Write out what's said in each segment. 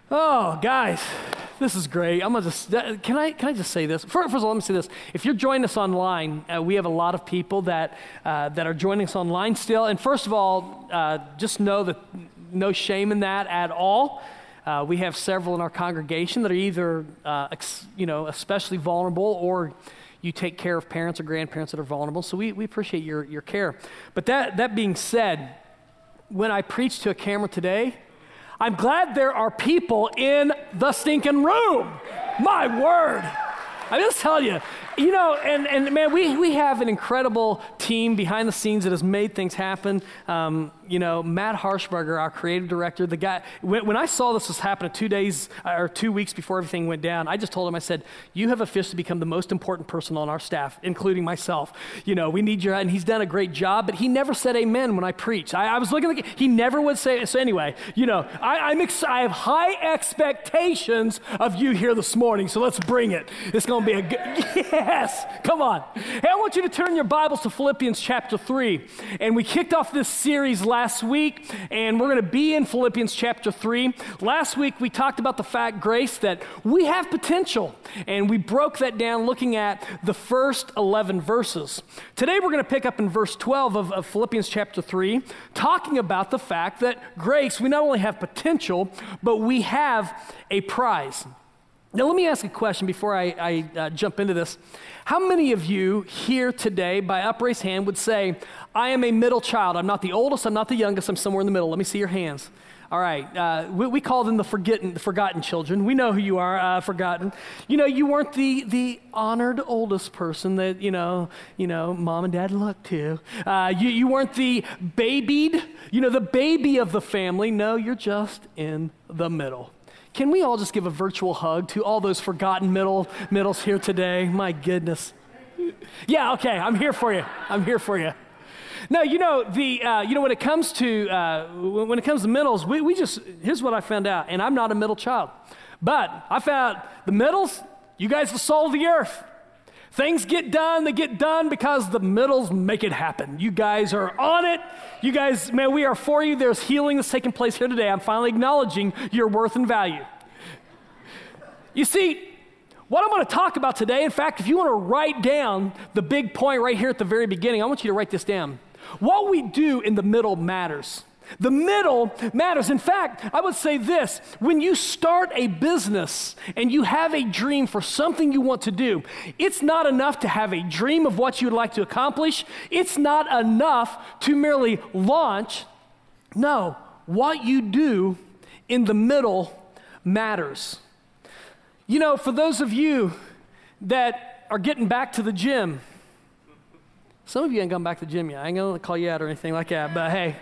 Oh, guys, this is great. Can I just say this? First of all, let me say this. If you're joining us online, we have a lot of people that are joining us online still. And first of all, just know that no shame in that at all. We have several in our congregation that are either, especially vulnerable, or you take care of parents or grandparents that are vulnerable. So we appreciate your care. But that being said, when I preach to a camera today, I'm glad there are people in the stinking room. My word. I just tell you, and man, we have an incredible team behind the scenes that has made things happen. Matt Harshberger, our creative director, the guy, when I saw this was happening 2 weeks before everything went down, I just told him, I said, you have officially become the most important person on our staff, including myself. We need your, and he's done a great job, but he never said amen when I preached. I was looking, he never would say it. So anyway, I have high expectations of you here this morning, so let's bring it. It's going to be a good, yes, come on. Hey, I want you to turn your Bibles to Philippians chapter 3. And we kicked off this series last week, and we're going to be in Philippians chapter 3. Last week, we talked about the fact, Grace, that we have potential, and we broke that down looking at the first 11 verses. Today, we're going to pick up in verse 12 of Philippians chapter 3, talking about the fact that, Grace, we not only have potential, but we have a prize. Now, let me ask a question before I jump into this. How many of you here today, by upraised hand, would say, I am a middle child. I'm not the oldest, I'm not the youngest, I'm somewhere in the middle. Let me see your hands. All right, we call them the forgotten children. We know who you are, forgotten. You weren't the honored oldest person that, mom and dad looked to. You weren't the babied, the baby of the family. No, you're just in the middle. Can we all just give a virtual hug to all those forgotten middles here today? My goodness. Yeah, okay, I'm here for you. No, when it comes to middles, we just, here's what I found out, and I'm not a middle child, but I found the middles, you guys are the soul of the earth. Things get done, they get done because the middles make it happen. You guys are on it. You guys, man, we are for you. There's healing that's taking place here today. I'm finally acknowledging your worth and value. You see, what I'm going to talk about today, in fact, if you want to write down the big point right here at the very beginning, I want you to write this down. What we do in the middle matters. The middle matters. In fact, I would say this, when you start a business and you have a dream for something you want to do, it's not enough to have a dream of what you'd like to accomplish. It's not enough to merely launch. No, what you do in the middle matters. For those of you that are getting back to the gym, some of you ain't gone back to the gym yet. I ain't going to call you out or anything like that, but hey.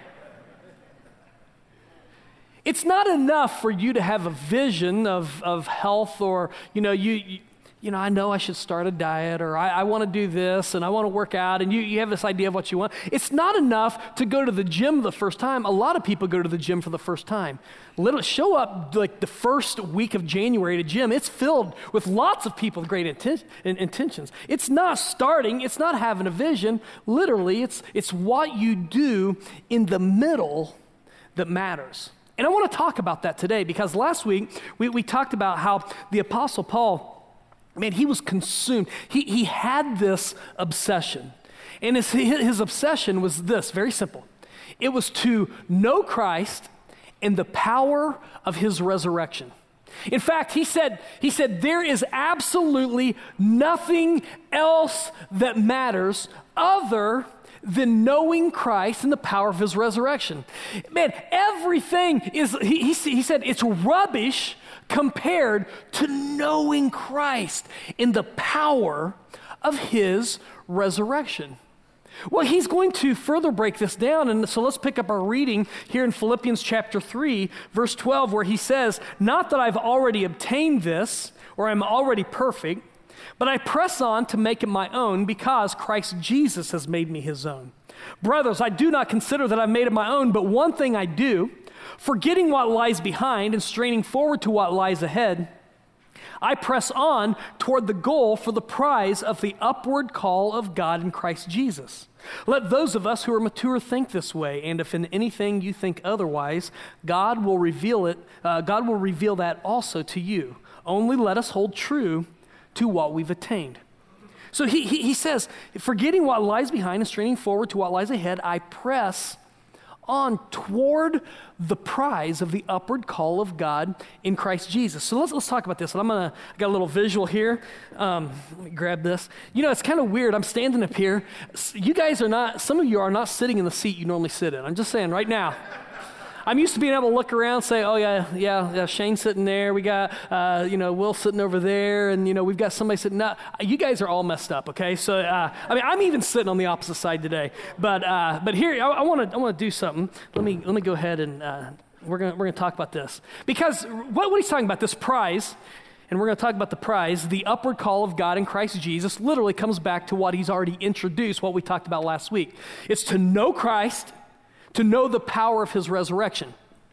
It's not enough for you to have a vision of health or, I know I should start a diet or I want to do this and I want to work out and you have this idea of what you want. It's not enough to go to the gym the first time. A lot of people go to the gym for the first time. Show up like the first week of January to gym. It's filled with lots of people with great intentions. It's not starting. It's not having a vision. Literally, it's what you do in the middle that matters. And I want to talk about that today because last week we talked about how the Apostle Paul, man, he was consumed. He had this obsession. And his obsession was this, very simple. It was to know Christ and the power of his resurrection. In fact, he said, there is absolutely nothing else that matters other than knowing Christ and the power of his resurrection. Man, everything is, he said, it's rubbish compared to knowing Christ in the power of his resurrection. Well, he's going to further break this down, and so let's pick up our reading here in Philippians chapter 3, verse 12, where he says, not that I've already obtained this, or I'm already perfect, but I press on to make it my own because Christ Jesus has made me his own. Brothers, I do not consider that I've made it my own, but one thing I do, forgetting what lies behind and straining forward to what lies ahead, I press on toward the goal for the prize of the upward call of God in Christ Jesus. Let those of us who are mature think this way, and if in anything you think otherwise, God will reveal that also to you. Only let us hold true to what we've attained. So he says, forgetting what lies behind and straining forward to what lies ahead, I press on toward the prize of the upward call of God in Christ Jesus. So let's talk about this. And I got a little visual here. Let me grab this. You know, it's kind of weird. I'm standing up here. Some of you are not sitting in the seat you normally sit in. I'm just saying right now. I'm used to being able to look around and say, oh, yeah, Shane's sitting there. We got, Will sitting over there. And, we've got somebody sitting. No, you guys are all messed up, okay? So, I'm even sitting on the opposite side today. But here, I want to do something. Let me go ahead and we're gonna talk about this. Because what he's talking about, this prize, and we're going to talk about the prize, the upward call of God in Christ Jesus, literally comes back to what he's already introduced, what we talked about last week. It's to know Christ, to know the power of his resurrection.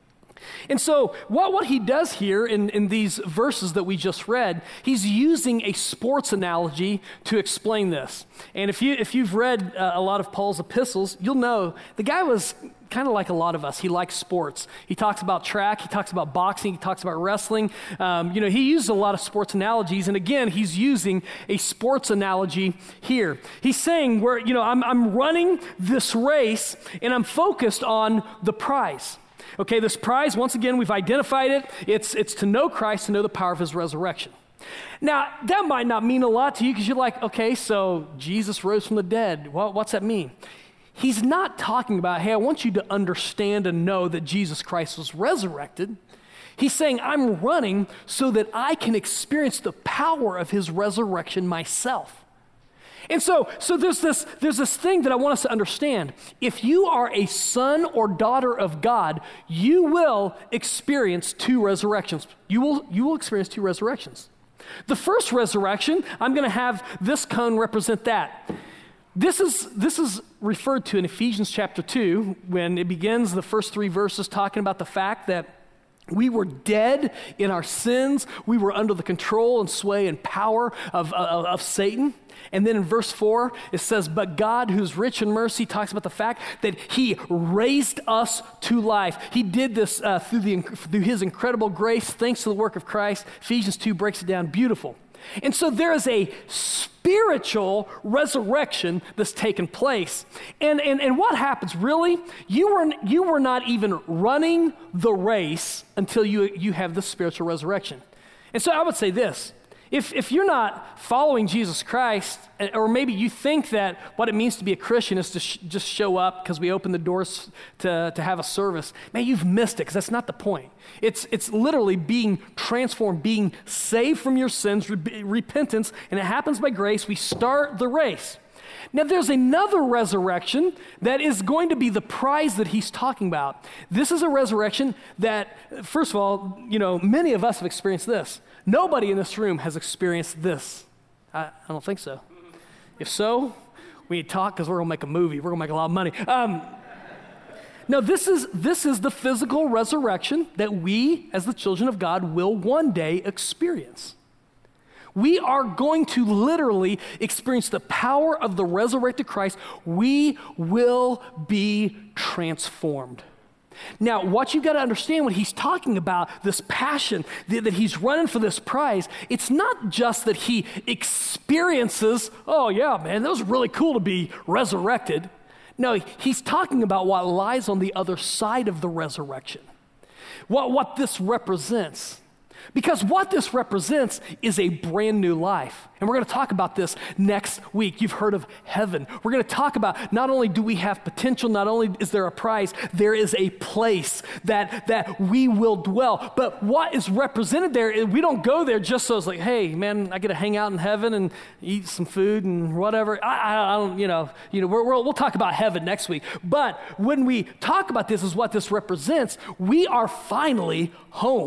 And so what he does here in these verses that we just read, he's using a sports analogy to explain this. And if you've read a lot of Paul's epistles, you'll know the guy was kind of like a lot of us. He likes sports. He talks about track. He talks about boxing. He talks about wrestling. He uses a lot of sports analogies. And again, he's using a sports analogy here. He's saying, I'm running this race and I'm focused on the prize. Okay, this prize, once again, we've identified it. It's to know Christ, to know the power of his resurrection. Now, that might not mean a lot to you because you're like, okay, so Jesus rose from the dead. Well, what's that mean? He's not talking about, hey, I want you to understand and know that Jesus Christ was resurrected. He's saying, I'm running so that I can experience the power of his resurrection myself. And so there's this thing that I want us to understand. If you are a son or daughter of God, you will experience two resurrections. You will experience two resurrections. The first resurrection, I'm going to have this cone represent that. This is referred to in Ephesians chapter 2 when it begins the first 3 verses talking about the fact that we were dead in our sins. We were under the control and sway and power of Satan. And then in verse 4, it says, but God, who's rich in mercy, talks about the fact that he raised us to life. He did this through his incredible grace, thanks to the work of Christ. Ephesians 2 breaks it down beautiful. And so there is a spiritual resurrection that's taken place. And what happens, really? You were not even running the race until you have the spiritual resurrection. And so I would say this. If you're not following Jesus Christ, or maybe you think that what it means to be a Christian is to just show up because we open the doors to have a service, man, you've missed it because that's not the point. It's literally being transformed, being saved from your sins, repentance, and it happens by grace. We start the race. Now, there's another resurrection that is going to be the prize that he's talking about. This is a resurrection that, first of all, many of us have experienced this. Nobody in this room has experienced this. I don't think so. If so, we need to talk because we're going to make a movie. We're going to make a lot of money. No, this is the physical resurrection that we, as the children of God, will one day experience. We are going to literally experience the power of the resurrected Christ. We will be transformed. Now, what you've got to understand when he's talking about this passion, that he's running for this prize, it's not just that he experiences, oh yeah, man, that was really cool to be resurrected. No, he's talking about what lies on the other side of the resurrection, what this represents. Because what this represents is a brand new life. And we're going to talk about this next week. You've heard of heaven. We're going to talk about not only do we have potential, not only is there a prize, there is a place that we will dwell. But what is represented there, we don't go there just so it's like, hey, man, I get to hang out in heaven and eat some food and whatever. I don't, we'll talk about heaven next week. But when we talk about this is what this represents, we are finally home.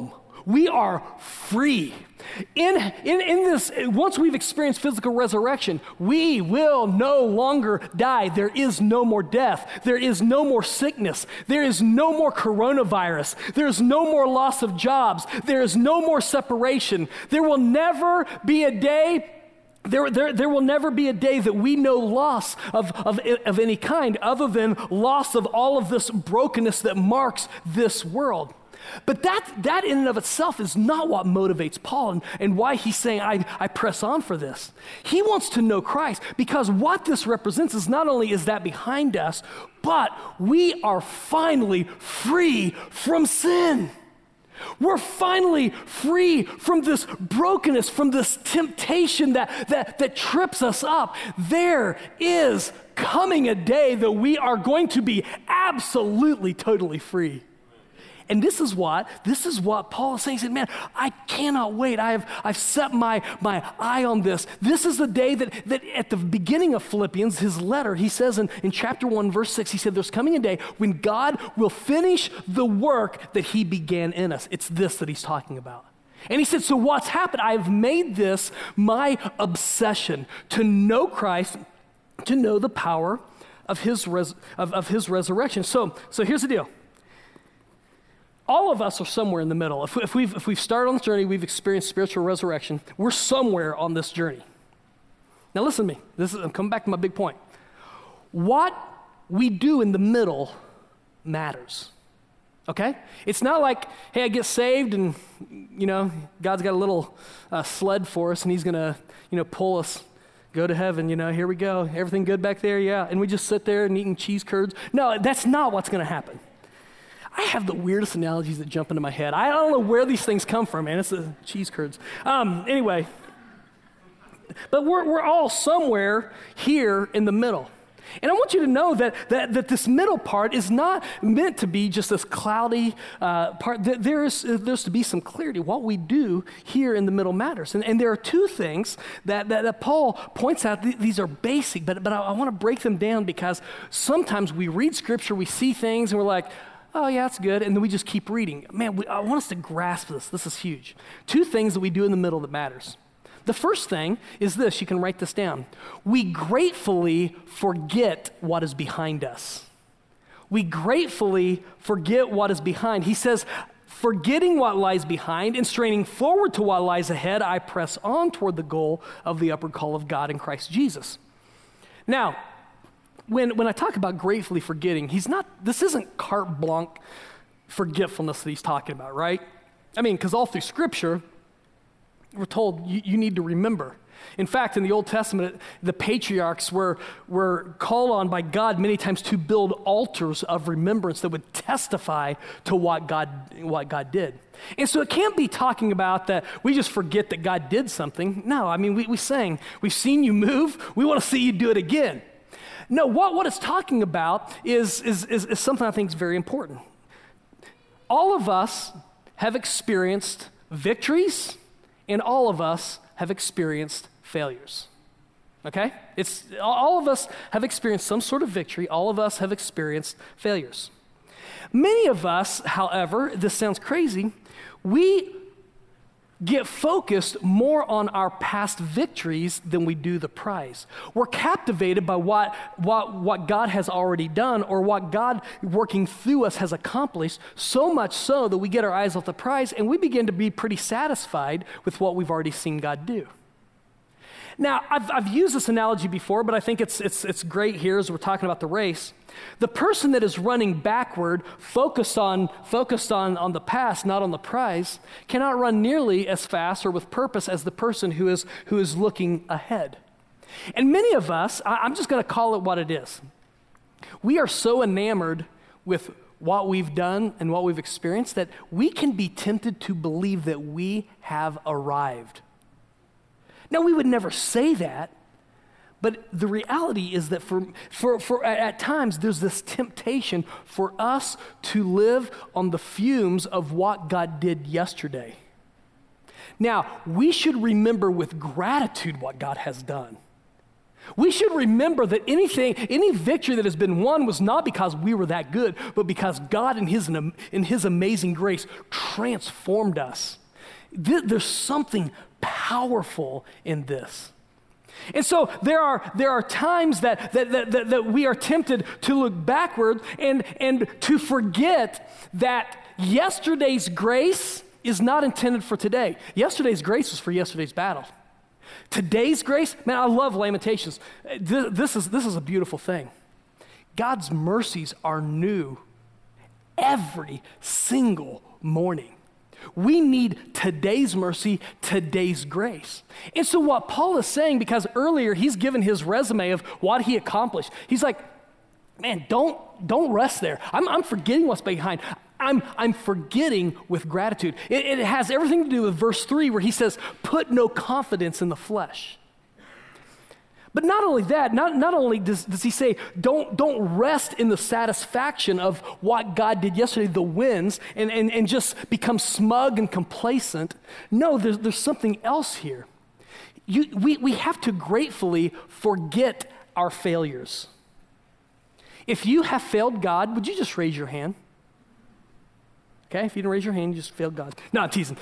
We are free. In this, once we've experienced physical resurrection, we will no longer die. There is no more death. There is no more sickness. There is no more coronavirus. There is no more loss of jobs. There is no more separation. There will never be a day There will never be a day that we know loss of any kind other than loss of all of this brokenness that marks this world. But that in and of itself is not what motivates Paul and why he's saying, I press on for this. He wants to know Christ because what this represents is not only is that behind us, but we are finally free from sin. We're finally free from this brokenness, from this temptation that trips us up. There is coming a day that we are going to be absolutely, totally free. And this is what Paul is saying. He said, man, I cannot wait. I've set my eye on this. This is the day that at the beginning of Philippians, his letter, he says in chapter 1, verse 6, he said, there's coming a day when God will finish the work that he began in us. It's this that he's talking about. And he said, so what's happened? I've made this my obsession, to know Christ, to know the power of his resurrection. So here's the deal. All of us are somewhere in the middle. If we've started on this journey, we've experienced spiritual resurrection, we're somewhere on this journey. Now listen to me. I'm coming back to my big point. What we do in the middle matters. Okay? It's not like, hey, I get saved and, God's got a little sled for us and he's going to, pull us, go to heaven, here we go. Everything good back there? Yeah. And we just sit there and eating cheese curds. No, that's not what's going to happen. I have the weirdest analogies that jump into my head. I don't know where these things come from, man. It's the cheese curds. Anyway, but we're all somewhere here in the middle. And I want you to know that this middle part is not meant to be just this cloudy part. There's to be some clarity. What we do here in the middle matters. And there are two things that Paul points out. These are basic, but I want to break them down because sometimes we read Scripture, we see things, and we're like, oh, yeah, that's good. And then we just keep reading. Man, I want us to grasp this. This is huge. Two things that we do in the middle that matters. The first thing is this. You can write this down. We gratefully forget what is behind us. We gratefully forget what is behind. He says, forgetting what lies behind and straining forward to what lies ahead, I press on toward the goal of the upward call of God in Christ Jesus. Now, when I talk about gratefully forgetting, this isn't carte blanche forgetfulness that he's talking about, right? I mean, because all through Scripture, we're told you need to remember. In fact, in the Old Testament, the patriarchs were called on by God many times to build altars of remembrance that would testify to what God did. And so it can't be talking about that we just forget that God did something. No, I mean, we sang, we've seen you move, we want to see you do it again. No, what it's talking about is something I think is very important. All of us have experienced victories, and all of us have experienced failures. Okay? All of us have experienced some sort of victory. All of us have experienced failures. Many of us, however, this sounds crazy, we get focused more on our past victories than we do the prize. We're captivated by what God has already done or what God working through us has accomplished, so much so that we get our eyes off the prize and we begin to be pretty satisfied with what we've already seen God do. Now, I've used this analogy before, but I think it's great here as we're talking about the race. The person that is running backward, focused on the past, not on the prize, cannot run nearly as fast or with purpose as the person who is looking ahead. And many of us, I'm just going to call it what it is. We are so enamored with what we've done and what we've experienced that we can be tempted to believe that we have arrived. Now, we would never say that, but the reality is that for at times there's this temptation for us to live on the fumes of what God did yesterday. Now, we should remember with gratitude what God has done. We should remember that any victory that has been won was not because we were that good, but because God in his amazing grace transformed us. There's something powerful in this. And so there are times that we are tempted to look backward and to forget that yesterday's grace is not intended for today. Yesterday's grace was for yesterday's battle. Today's grace, man, I love Lamentations. This is a beautiful thing. God's mercies are new every single morning. We need today's mercy, today's grace. And so what Paul is saying, because earlier he's given his resume of what he accomplished. He's like, man, don't rest there. I'm forgetting what's behind. I'm forgetting with gratitude. It has everything to do with verse 3 where he says, put no confidence in the flesh. But not only that, not only does he say, don't rest in the satisfaction of what God did yesterday, the wins, and just become smug and complacent. No, there's something else here. We have to gratefully forget our failures. If you have failed God, would you just raise your hand? Okay, if you didn't raise your hand, you just failed God. No, I'm teasing.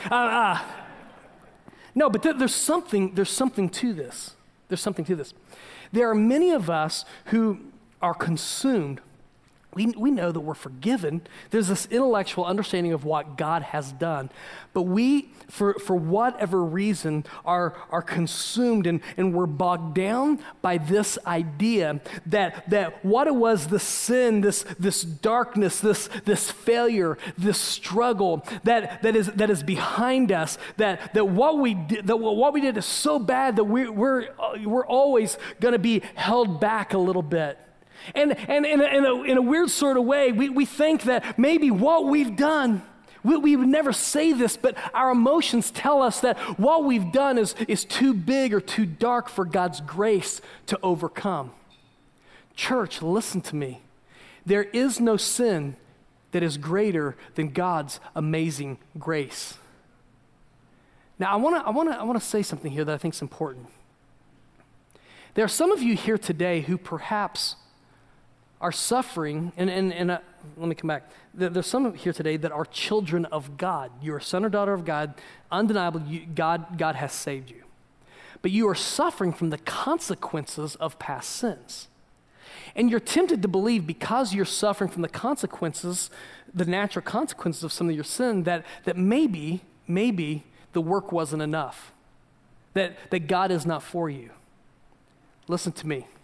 No, but there's something to this. There's something to this. There are many of us who are consumed. We know that we're forgiven. There's this intellectual understanding of what God has done. But we, for whatever reason, are consumed and we're bogged down by this idea that what it was, the sin, this darkness, this failure, this struggle that is behind us, that what we did is so bad that we're always going to be held back a little bit. And in a weird sort of way, we think that maybe what we've done, we would never say this, but our emotions tell us that what we've done is too big or too dark for God's grace to overcome. Church, listen to me. There is no sin that is greater than God's amazing grace. Now, I want to say something here that I think is important. There are some of you here today who perhaps are suffering, and let me come back. There's some here today that are children of God. You're a son or daughter of God. Undeniably, God has saved you. But you are suffering from the consequences of past sins. And you're tempted to believe because you're suffering from the consequences, the natural consequences of some of your sin, that maybe the work wasn't enough, that God is not for you. Listen to me.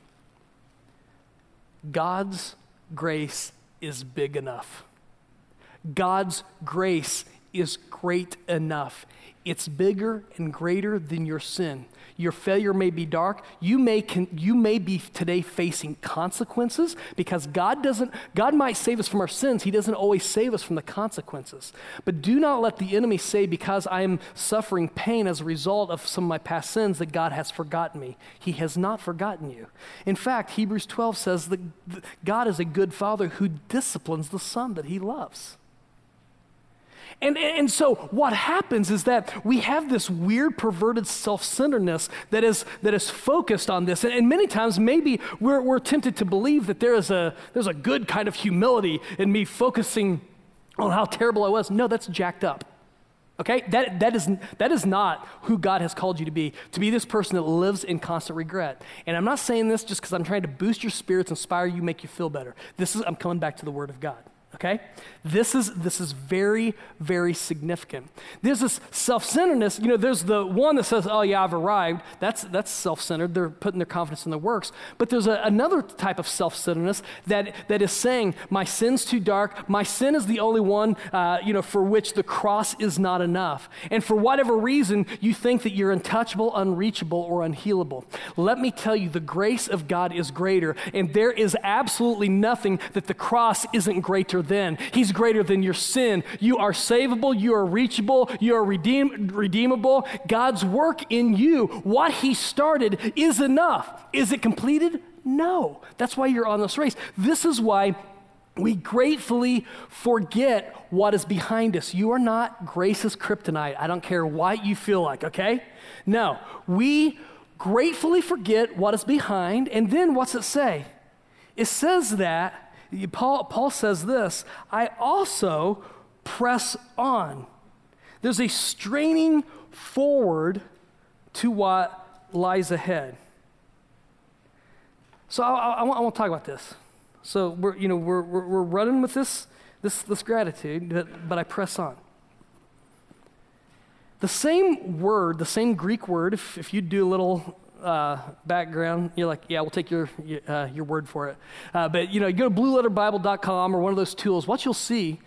God's grace is big enough. God's grace is great enough. It's bigger and greater than your sin. Your failure may be dark. You may be today facing consequences because God might save us from our sins. He doesn't always save us from the consequences. But do not let the enemy say, because I am suffering pain as a result of some of my past sins, that God has forgotten me. He has not forgotten you. In fact, Hebrews 12 says that God is a good father who disciplines the son that he loves. And so what happens is that we have this weird perverted self-centeredness that is focused on this. And many times maybe we're tempted to believe that there's a good kind of humility in me focusing on how terrible I was. No, that's jacked up. Okay? That is not who God has called you to be this person that lives in constant regret. And I'm not saying this just because I'm trying to boost your spirits, inspire you, make you feel better. I'm coming back to the Word of God. Okay? This is very, very significant. There's this self-centeredness. There's the one that says, oh yeah, I've arrived. That's self-centered. They're putting their confidence in their works. But there's another type of self-centeredness that is saying, my sin's too dark. My sin is the only one, for which the cross is not enough. And for whatever reason, you think that you're untouchable, unreachable, or unhealable. Let me tell you, the grace of God is greater, and there is absolutely nothing that the cross isn't greater than. He's greater than your sin. You are savable. You are reachable. You are redeemable. God's work in you, what he started, is enough. Is it completed? No. That's why you're on this race. This is why we gratefully forget what is behind us. You are not grace's kryptonite. I don't care what you feel like, okay? No. We gratefully forget what is behind, and then what's it say? It says that, Paul says this, I also press on. There's a straining forward to what lies ahead. So I want to talk about this. So we're running with this gratitude, but I press on. The same word, the same Greek word, if you do a little background, you're like, yeah, we'll take your word for it. But you go to blueletterbible.com or one of those tools, what you'll see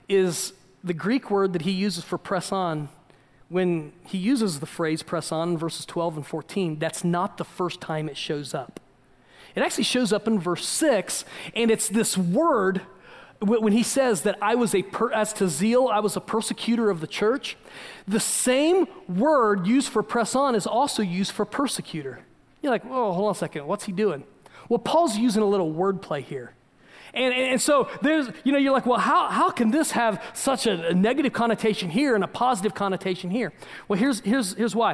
is the Greek word that he uses for press on. When he uses the phrase press on in verses 12 and 14, that's not the first time it shows up. It actually shows up in verse 6, and it's this word when he says that as to zeal, I was a persecutor of the church. The same word used for press on is also used for persecutor. You're like, oh, hold on a second, what's he doing? Well, Paul's using a little wordplay here. And so there's, you're like, well, how can this have such a negative connotation here and a positive connotation here? Well, here's why.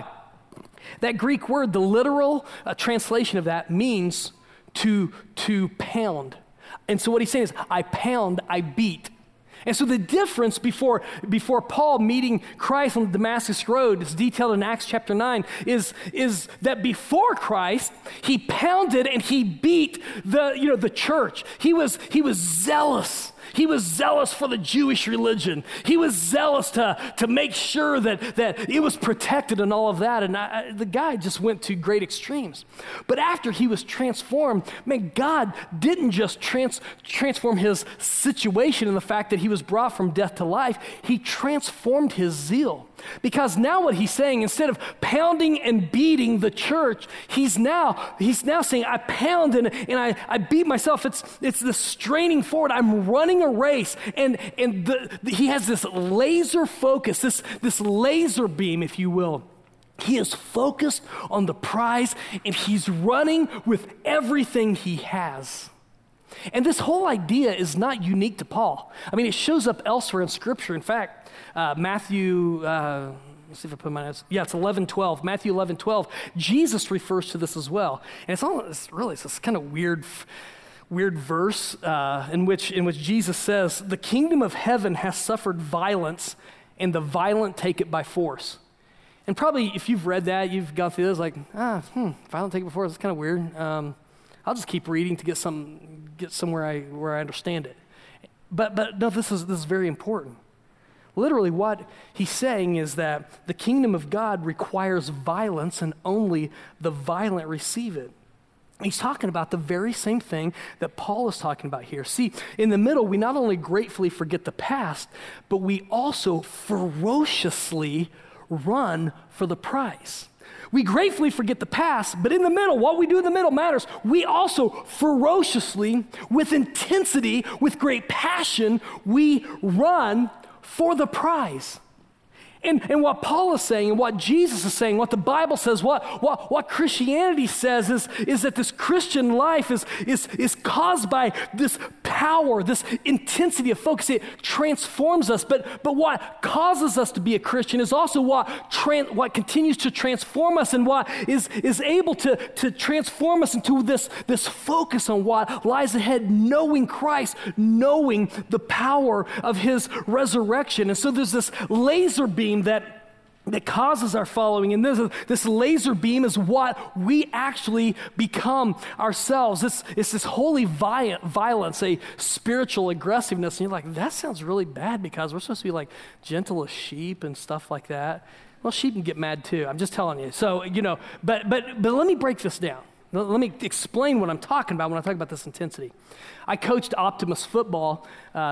That Greek word, the literal translation of that means to pound. And so what he's saying is, I pound, I beat. And so the difference before Paul meeting Christ on the Damascus Road, it's detailed in Acts chapter 9, is that before Christ, he pounded and he beat the church. He was zealous. He was zealous for the Jewish religion. He was zealous to make sure that it was protected and all of that. And the guy just went to great extremes. But after he was transformed, man, God didn't just transform his situation in the fact that he was brought from death to life. He transformed his zeal. Because now what he's saying, instead of pounding and beating the church, he's now saying, I pound and I beat myself. It's the straining forward. I'm running a race. And he has this laser focus, this laser beam, if you will. He is focused on the prize, and he's running with everything he has. And this whole idea is not unique to Paul. I mean, it shows up elsewhere in Scripture. In fact, Matthew, let's see if I put my notes. Yeah, it's 11:12. Matthew 11:12. Jesus refers to this as well. And it's this kind of weird verse in which Jesus says, "The kingdom of heaven has suffered violence, and the violent take it by force." And probably if you've read that, you've gone through this like, violent take it by force. It's kind of weird. I'll just keep reading to get somewhere where I understand it. But no, this is very important. Literally what he's saying is that the kingdom of God requires violence, and only the violent receive it. He's talking about the very same thing that Paul is talking about here. See, in the middle, we not only gratefully forget the past, but we also ferociously run for the prize. We gratefully forget the past, but in the middle, what we do in the middle matters. We also ferociously, with intensity, with great passion, we run for the prize. And what Paul is saying, and what Jesus is saying, what the Bible says, what Christianity says is that this Christian life is caused by this power, this intensity of focus. It transforms us. But what causes us to be a Christian is also what continues to transform us, and what is able to transform us into this focus on what lies ahead, knowing Christ, knowing the power of his resurrection. And so there's this laser beam that causes our following, and this laser beam is what we actually become ourselves. It's this holy violence, a spiritual aggressiveness, and you're like, that sounds really bad because we're supposed to be like gentle as sheep and stuff like that. Well, sheep can get mad too, I'm just telling you. So, but let me break this down. Let me explain what I'm talking about when I talk about this intensity. I coached Optimus football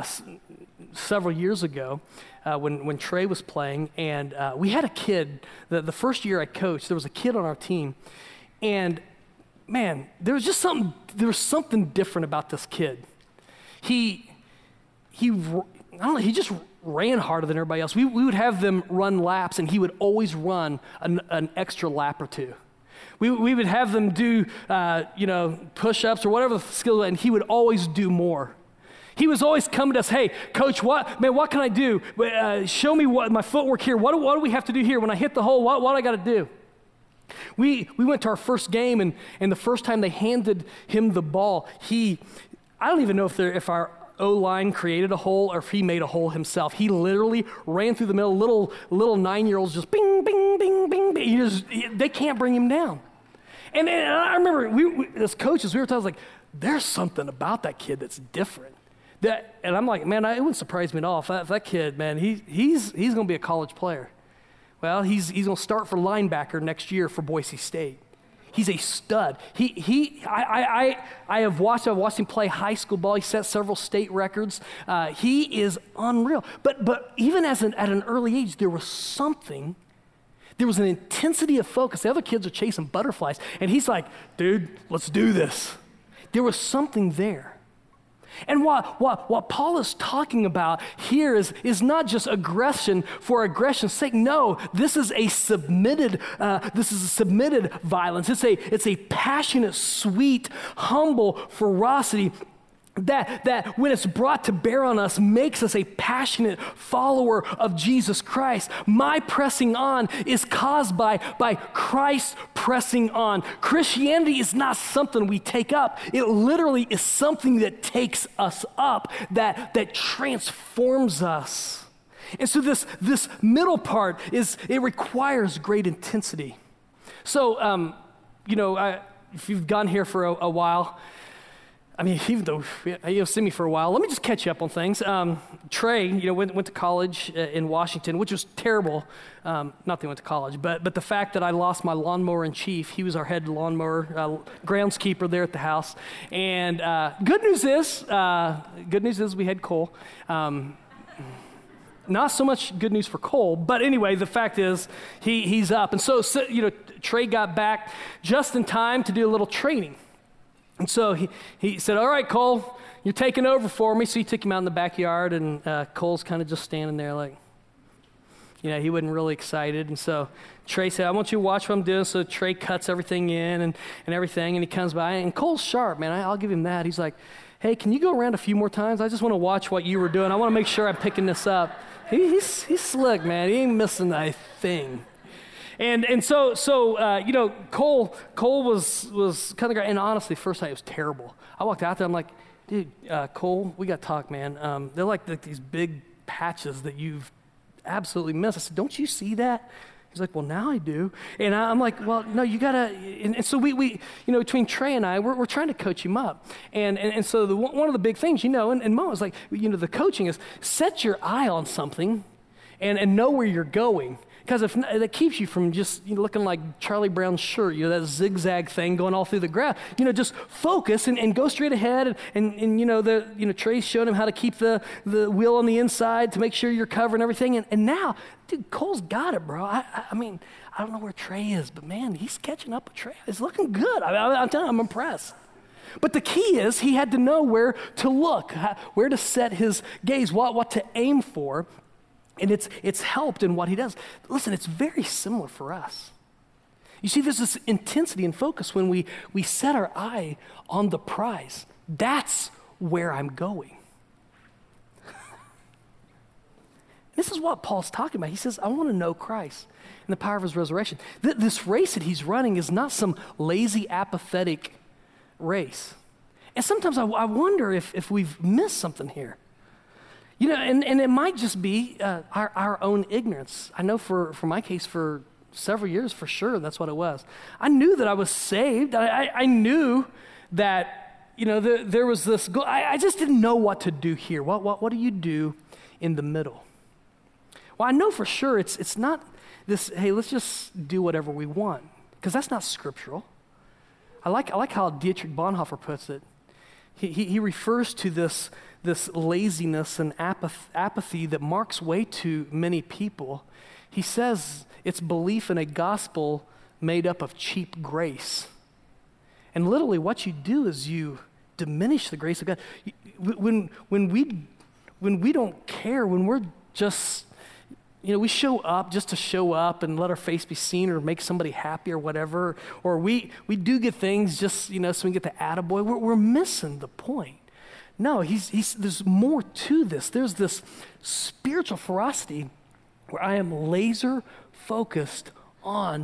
several years ago when Trey was playing, and we had a kid, the first year I coached, there was a kid on our team, and man, there was something different about this kid. He just ran harder than everybody else. We would have them run laps, and he would always run an extra lap or two. We would have them do, push-ups or whatever the skill, and he would always do more. He was always coming to us, hey, coach, what can I do? Show me what my footwork here. What do we have to do here? When I hit the hole, what do I got to do? We went to our first game, and the first time they handed him the ball, I don't even know if our O-line created a hole or if he made a hole himself. He literally ran through the middle. Little 9-year-olds just bing, bing, bing, bing, bing. They can't bring him down. And I remember we as coaches, we were talking like, there's something about that kid that's different. And I'm like, man, it wouldn't surprise me at all if that kid, man, he's going to be a college player. Well, he's going to start for linebacker next year for Boise State. He's a stud. I've watched him play high school ball. He set several state records. He is unreal. But even at an early age, there was an intensity of focus. The other kids are chasing butterflies, and he's like, dude, let's do this. There was something there. And what Paul is talking about here is not just aggression for aggression's sake. No, this is a submitted violence. It's a passionate, sweet, humble ferocity that when it's brought to bear on us makes us a passionate follower of Jesus Christ. My pressing on is caused by Christ pressing on. Christianity is not something we take up. It literally is something that takes us up, that transforms us. And so this middle part it requires great intensity. So, if you've gone here for a while, I mean, even though you've seen me for a while, let me just catch you up on things. Trey, went to college in Washington, which was terrible. Not that he went to college, but the fact that I lost my lawnmower in chief, he was our head lawnmower groundskeeper there at the house. And good news is we had Cole. Not so much good news for Cole, but anyway, the fact is he's up. And so Trey got back just in time to do a little training. And so he said, all right, Cole, you're taking over for me. So he took him out in the backyard, and Cole's kind of just standing there like, he wasn't really excited. And so Trey said, I want you to watch what I'm doing. So Trey cuts everything in and everything, and he comes by. And Cole's sharp, man. I'll give him that. He's like, hey, can you go around a few more times? I just want to watch what you were doing. I want to make sure I'm picking this up. He's slick, man. He ain't missing a thing. And so Cole was kind of, and honestly, first night it was terrible. I walked out there, I'm like, dude, Cole, we got to talk, man. They're like these big patches that you've absolutely missed. I said, don't you see that? He's like, well, now I do. And I'm like, well, no, you got to, and so we between Trey and I, we're trying to coach him up. And so one of the big things, and Mo is like, the coaching is set your eye on something and know where you're going. Because if that keeps you from just looking like Charlie Brown's shirt, that zigzag thing going all through the grass. Just focus and go straight ahead. And Trey's showing him how to keep the wheel on the inside to make sure you're covering everything. And now, dude, Cole's got it, bro. I mean, I don't know where Trey is, but man, he's catching up with Trey. It's looking good. I'm telling you, I'm impressed. But the key is he had to know where to look, where to set his gaze, what to aim for. And it's helped in what he does. Listen, it's very similar for us. You see, there's this intensity and focus when we set our eye on the prize. That's where I'm going. This is what Paul's talking about. He says, I want to know Christ and the power of his resurrection. This race that he's running is not some lazy, apathetic race. And sometimes I wonder if we've missed something here. And it might just be our own ignorance. I know for my case, for several years, for sure, that's what it was. I knew that I was saved. I knew that, there was this goal. I just didn't know what to do here. What do you do in the middle? Well, I know for sure it's not this, hey, let's just do whatever we want, because that's not scriptural. I like how Dietrich Bonhoeffer puts it. He refers to this laziness and apathy that marks way too many people. He says it's belief in a gospel made up of cheap grace. And literally what you do is you diminish the grace of God. When we don't care, when we're just, we show up just to show up and let our face be seen or make somebody happy or whatever, or we do good things just, so we can get the attaboy, we're missing the point. No, there's more to this. There's this spiritual ferocity where I am laser focused on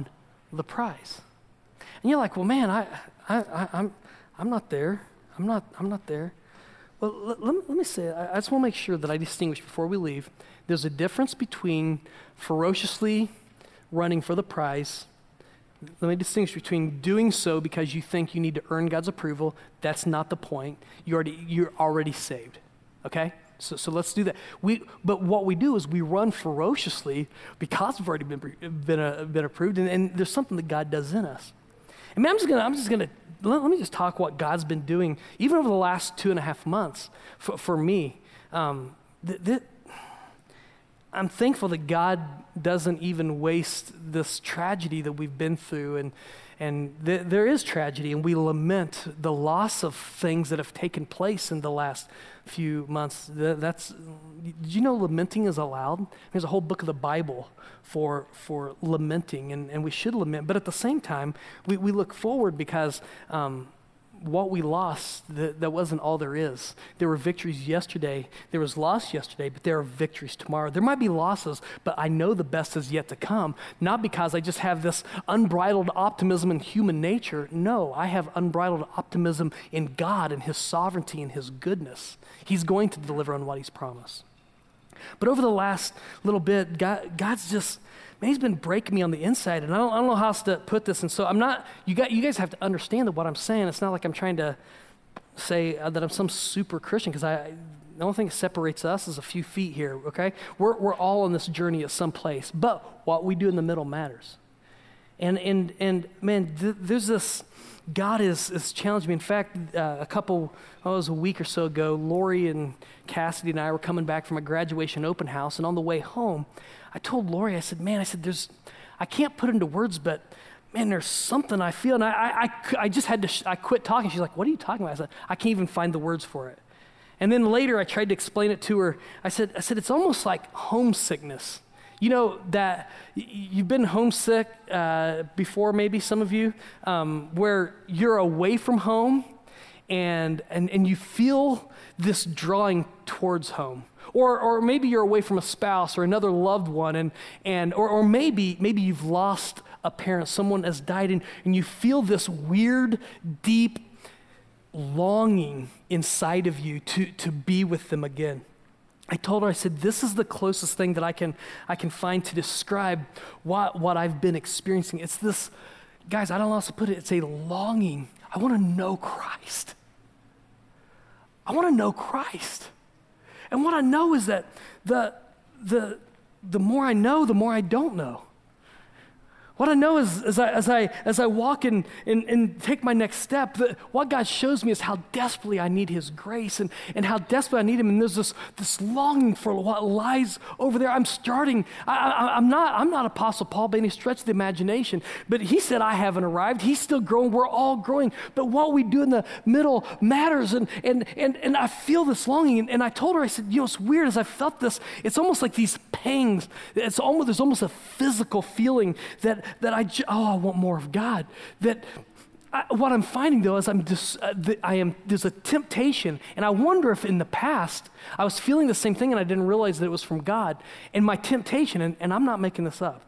the prize. And you're like, well, man, I'm not there. I'm not there. Well, let me say, I just want to make sure that I distinguish before we leave. There's a difference between ferociously running for the prize. Let me distinguish between doing so because you think you need to earn God's approval. That's not the point. You're already saved, okay? So let's do that. But what we do is we run ferociously because we've already been approved, and there's something that God does in us. And man, let me just talk what God's been doing, even over the last 2.5 months for me. I'm thankful that God doesn't even waste this tragedy that we've been through, and there is tragedy, and we lament the loss of things that have taken place in the last few months. Did you know lamenting is allowed? There's a whole book of the Bible for lamenting, and we should lament. But at the same time, we look forward because what we lost, that wasn't all there is. There were victories yesterday. There was loss yesterday, but there are victories tomorrow. There might be losses, but I know the best is yet to come, not because I just have this unbridled optimism in human nature. No, I have unbridled optimism in God and his sovereignty and his goodness. He's going to deliver on what he's promised. But over the last little bit, God's just, man, he's been breaking me on the inside, and I don't know how else to put this. And so I'm not, you guys have to understand that what I'm saying, it's not like I'm trying to say that I'm some super Christian, because the only thing that separates us is a few feet here, okay? We're all on this journey at some place, but what we do in the middle matters. And man, there's this, God is challenging me. In fact, it was a week or so ago, Lori and Cassidy and I were coming back from a graduation open house, and on the way home, I told Lori, I said, I can't put into words, but man, there's something I feel, and I just had to, I quit talking. She's like, what are you talking about? I said, I can't even find the words for it. And then later, I tried to explain it to her. I said, it's almost like homesickness. You know that you've been homesick before, maybe some of you, where you're away from home and you feel this drawing towards home. Or maybe you're away from a spouse or another loved one, or maybe you've lost a parent, someone has died, and you feel this weird, deep longing inside of you to be with them again. I told her, I said, this is the closest thing that I can find to describe what I've been experiencing. It's this, guys, I don't know how else to put it, it's a longing. I want to know Christ. I want to know Christ. And what I know is that the more I know, the more I don't know. What I know is as I walk and take my next step, what God shows me is how desperately I need his grace and how desperately I need him. And there's this longing for what lies over there. I'm not Apostle Paul by any stretch of the imagination, but he said I haven't arrived. He's still growing. We're all growing. But what we do in the middle matters. And I feel this longing. And I told her, I said, it's weird as I felt this. It's almost like these pangs. There's almost a physical feeling that I want more of God. What I'm finding though is there's a temptation, and I wonder if in the past I was feeling the same thing and I didn't realize that it was from God. And my temptation, and I'm not making this up,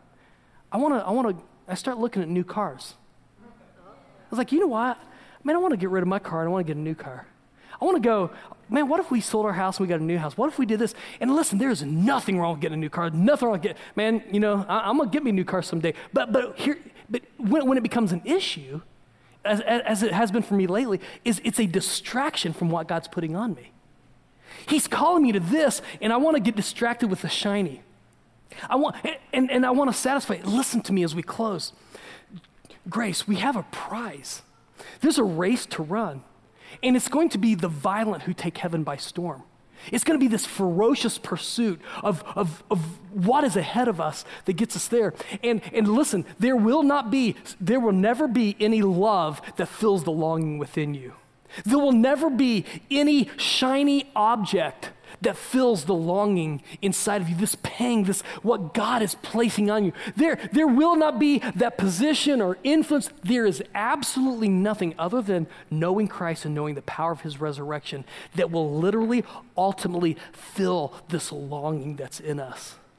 I start looking at new cars. I was like, you know what? Man, I want to get rid of my car and I want to get a new car. I want to go, man, what if we sold our house and we got a new house? What if we did this? And listen, there's nothing wrong with getting a new car. Nothing wrong with getting, man, I'm going to get me a new car someday. But when it becomes an issue, as it has been for me lately, it's a distraction from what God's putting on me. He's calling me to this, and I want to get distracted with the shiny. I want to satisfy it. Listen to me as we close. Grace, we have a prize. There's a race to run. And it's going to be the violent who take heaven by storm. It's going to be this ferocious pursuit of what is ahead of us that gets us there. And listen, there will never be any love that fills the longing within you. There will never be any shiny object that fills the longing inside of you, this pang, this what God is placing on you. There will not be that position or influence. There is absolutely nothing other than knowing Christ and knowing the power of his resurrection that will literally, ultimately fill this longing that's in us.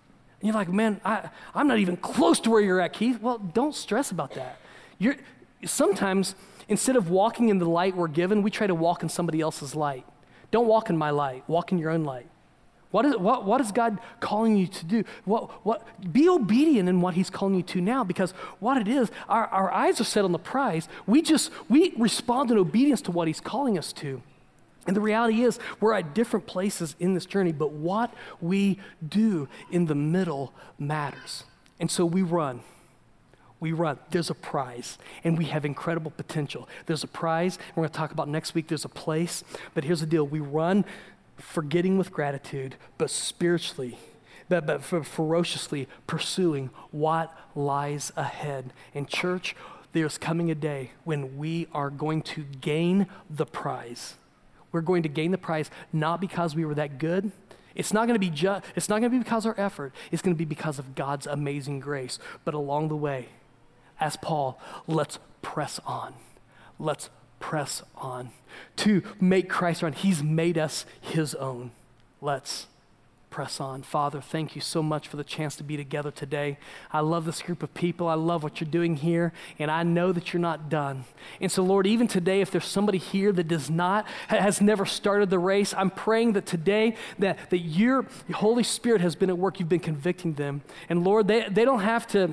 And you're like, man, I'm not even close to where you're at, Keith. Well, don't stress about that. Sometimes, instead of walking in the light we're given, we try to walk in somebody else's light. Don't walk in my light. Walk in your own light. What is God calling you to do? Be obedient in what he's calling you to now, because what it is, our eyes are set on the prize. We respond in obedience to what he's calling us to. And the reality is, we're at different places in this journey, but what we do in the middle matters. And so we run. There's a prize, and we have incredible potential. There's a prize, and we're going to talk about next week. There's a place, but here's the deal. We run forgetting with gratitude, but spiritually, but ferociously pursuing what lies ahead. In church, there's coming a day when we are going to gain the prize. We're going to gain the prize not because we were that good. It's not going to be because of our effort. It's going to be because of God's amazing grace. But along the way, as Paul, let's press on. Let's press on to make Christ our own. He's made us his own. Let's press on. Father, thank you so much for the chance to be together today. I love this group of people. I love what you're doing here, and I know that you're not done. And so, Lord, even today, if there's somebody here that has never started the race, I'm praying that today that your Holy Spirit has been at work. You've been convicting them. And Lord, they don't have to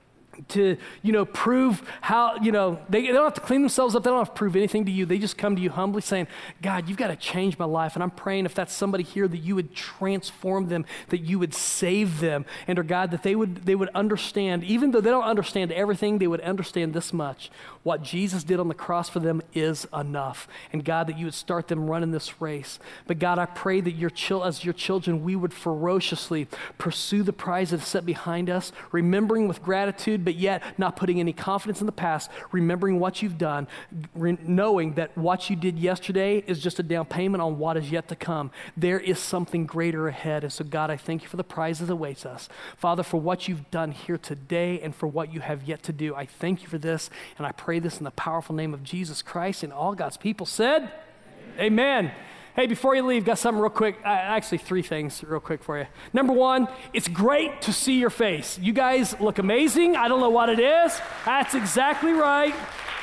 prove how, they don't have to clean themselves up. They don't have to prove anything to you. They just come to you humbly saying, God, you've got to change my life. And I'm praying if that's somebody here that you would transform them, that you would save them. And, or God, that they would understand, even though they don't understand everything, they would understand this much. What Jesus did on the cross for them is enough. And God, that you would start them running this race. But God, I pray that as your children, we would ferociously pursue the prize that's set behind us, remembering with gratitude, but yet not putting any confidence in the past, remembering what you've done, knowing that what you did yesterday is just a down payment on what is yet to come. There is something greater ahead. And so, God, I thank you for the prize that awaits us. Father, for what you've done here today and for what you have yet to do. I thank you for this, and I pray this in the powerful name of Jesus Christ, and all God's people said, Amen. Hey, before you leave, got something real quick. Actually, 3 things real quick for you. Number 1, it's great to see your face. You guys look amazing. I don't know what it is. That's exactly right.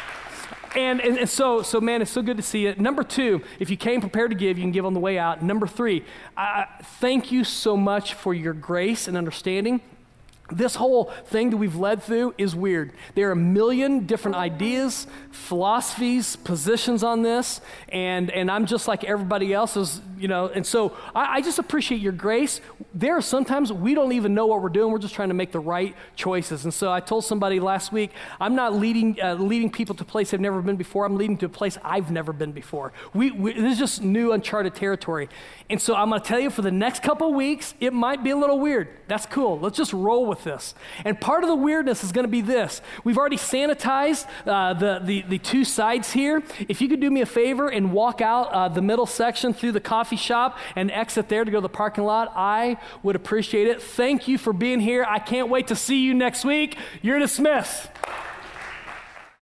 And so man, it's so good to see it. Number 2, if you came prepared to give, you can give on the way out. Number 3, thank you so much for your grace and understanding. This whole thing that we've led through is weird. There are a million different ideas, philosophies, positions on this, and I'm just like everybody else is, and so I just appreciate your grace. There are sometimes we don't even know what we're doing. We're just trying to make the right choices. And so I told somebody last week, I'm not leading people to a place they've never been before. I'm leading to a place I've never been before. This is just new, uncharted territory. And so I'm going to tell you, for the next couple of weeks, it might be a little weird. That's cool. Let's just roll with this. And part of the weirdness is going to be this. We've already sanitized the 2 sides here. If you could do me a favor and walk out the middle section through the coffee shop and exit there to go to the parking lot, I would appreciate it. Thank you for being here. I can't wait to see you next week. You're dismissed.